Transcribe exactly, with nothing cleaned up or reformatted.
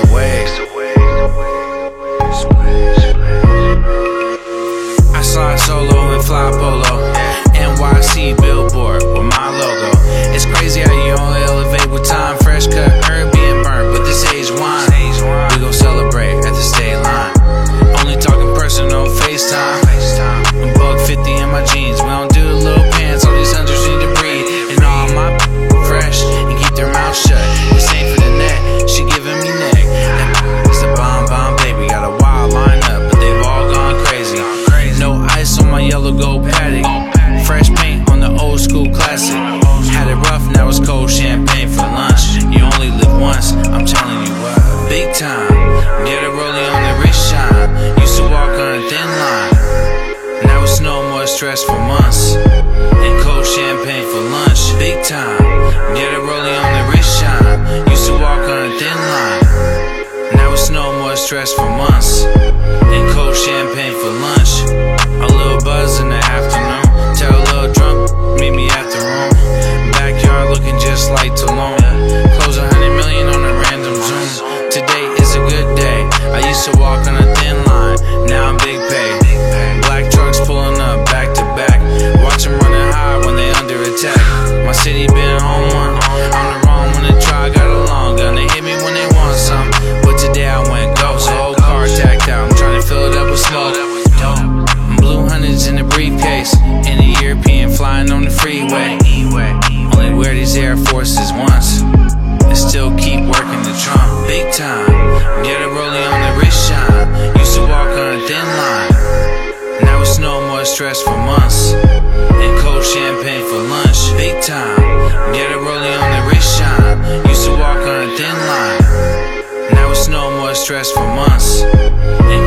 a wave. I slide solo and fly polo, N Y C billboard with my logo. It's crazy how you only elevate with time. Fresh cut herb being burnt, but this age wine. We gon' celebrate at the state line. Only talking personal FaceTime. A buck fifty in my jeans. We don't do the little pants. All these hunters need to breathe. And all my fresh and keep their mouth shut. This ain't for the net. She giving me neck. That is a bomb bomb baby. Got a wild lineup, but they've all gone crazy. No ice on my yellow gold paddock. Fresh paint on the old school classic. Had it rough, now it's cold champagne for lunch. You only live once, I'm telling you what. Big time, get a rollie on the wrist shine. Used to walk on a thin line. Now it's no more stress for months. And cold champagne for lunch. Big time, get a rollie on the wrist shine. Used to walk on a thin line. Now it's no more stress for months. And cold champagne for lunch. A little buzz in the afternoon. Tell a little drunk, meet me at the room. Backyard looking just like Tulum. Close a hundred million on a random Zoom. Today is a good day. I used to walk on a thin line. Now I'm big pay. Black trucks pulling up back to back. Watch them running high when they under attack. My city been on one. I'm the wrong one to try. Got a long gun. They hit me when they want some. But today I went go. So whole car tacked out. I'm trying to fill it up with smoke. Blue hundreds in the briefcase. In the European flying on the freeway. Only wear these Air Forces once. And still keep working the trunk. Big time. Get a rollie on the wrist shine. Used to walk on a thin line. Now it's no more stress for months. And cold champagne for lunch. Big time. Get a rollie on the wrist shine. Used to walk on a thin line. Now it's no more stress for months. And